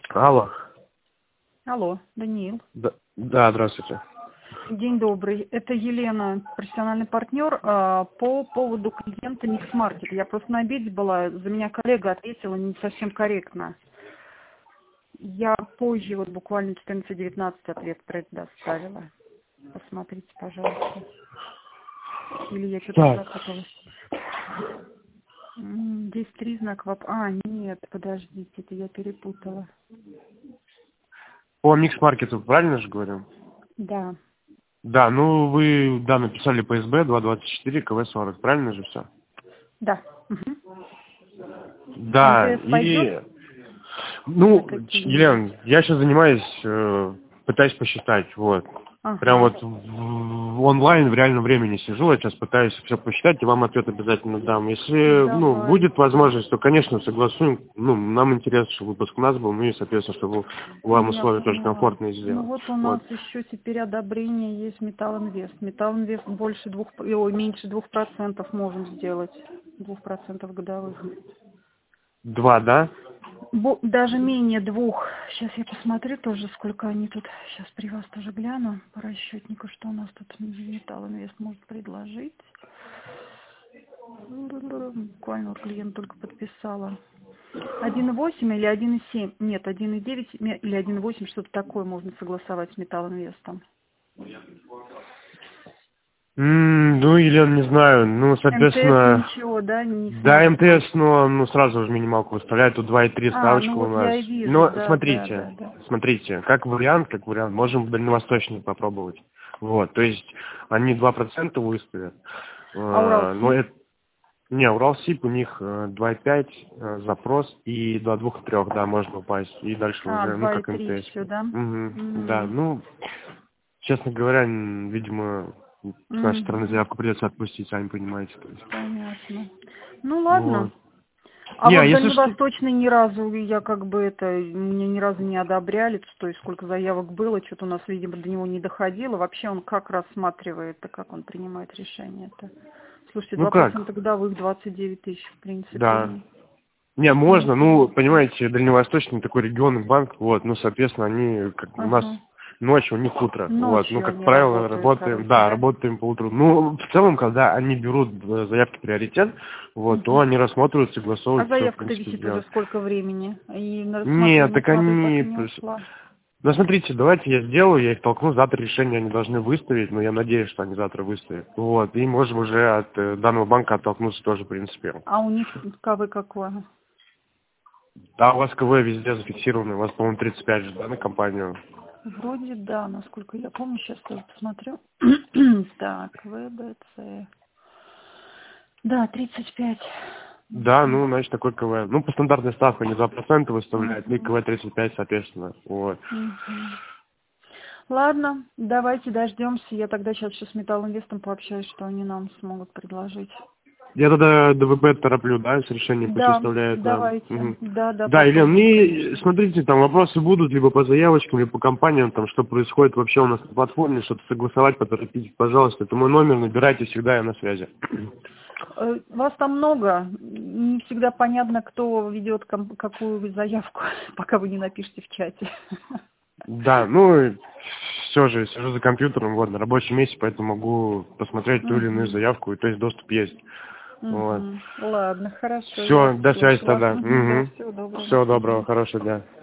Алло. Алло, Даниил. Да, здравствуйте. День добрый. Это Елена, профессиональный партнер, по поводу клиента Микс-маркет. Я просто на обеде была, за меня коллега ответила не совсем корректно. Я позже, вот буквально 14-19 ответ предоставила. Посмотрите, пожалуйста. Или я что-то запуталась. Здесь 3 знака. Нет, подождите, это я перепутала. По Микс-маркету, правильно же говорю? Да. Да, ну вы, написали ПСБ 224 КВ-40, правильно же все? Да. Да, МТС пойдет? Елена, я сейчас занимаюсь, пытаюсь посчитать, вот. Ага. Прям вот в онлайн, в реальном времени сижу, я сейчас пытаюсь все посчитать, и вам ответ обязательно дам. Если, будет возможность, то, конечно, согласуем. Нам интересно, чтобы выпуск у нас был, и, соответственно, чтобы вам условия тоже комфортные сделать. Вот у нас еще теперь одобрение есть Металлинвест. Металлинвест меньше 2% можем сделать. 2% годовых. 2, да? Даже менее 2. Сейчас я посмотрю тоже, сколько они тут. Сейчас при вас тоже гляну по расчетнику, что у нас тут Металлинвест может предложить. Буквально вот клиент только подписала. 1,8 или 1,7? Нет, 1,9 или 1,8, что-то такое можно согласовать с Металлинвестом. Елена, не знаю, соответственно... МТС ничего, да? Да, МТС, сразу же минималку выставляет, тут 2,3 ставочка у нас. Я и вижу, Но да, смотрите, как вариант, можем дальневосточный попробовать. Вот, то есть они 2% выставят. А Уралсиб? Не, Уралсиб у них 2,5 запрос и до 2,3, да, можно упасть. И дальше уже, как МТС. Все, да? Да, честно говоря, видимо, с нашей стороны заявку придется отпустить, сами понимаете. То есть. Понятно. Ладно. Вот. А вот дальневосточный ни разу, мне ни разу не одобряли, то есть сколько заявок было, что-то у нас, видимо, до него не доходило. Вообще он как рассматривает, как он принимает решение-то? Слушайте, 2% годовых, 29 тысяч, в принципе. Да. Не, можно, понимаете, дальневосточный такой регионный банк, соответственно, они, у нас ночь, у них утро. Ночью как правило, работаем по утру. В целом, когда они берут заявки приоритет, то они рассматривают, согласовывают. А заявка-то висит уже сколько времени? Нет, так они... смотрите, давайте я сделаю, я их толкну, завтра решение они должны выставить, но я надеюсь, что они завтра выставят. И можем уже от данного банка оттолкнуться тоже, в принципе. А у них КВ какое? Да, у вас КВ везде зафиксированы, у вас, по-моему, 35 же, да, на компанию? Вроде да, насколько я помню, сейчас тоже посмотрю. Так, ВБЦ. Да, 35. Да, значит, такой КВ. По стандартной ставке они 2% выставляют, и КВ 35, соответственно. Вот. Ладно, давайте дождемся. Я тогда сейчас с Металлинвестом пообщаюсь, что они нам смогут предложить. Я тогда ДВБ тороплю, да, с решением пусть выставляют. Давайте. Да, Елена, смотрите, там вопросы будут либо по заявочкам, либо по компаниям, там что происходит вообще у нас на платформе, что-то согласовать, поторопитесь, пожалуйста. Это мой номер, набирайте, всегда я на связи. Вас там много, не всегда понятно, кто ведет какую заявку, пока вы не напишите в чате. Да, все же, сижу за компьютером, на рабочем месте, поэтому могу посмотреть ту или иную заявку, и то есть доступ есть. Ладно, хорошо. Все, до связи тогда. Всего доброго. Всего доброго, хорошего дня.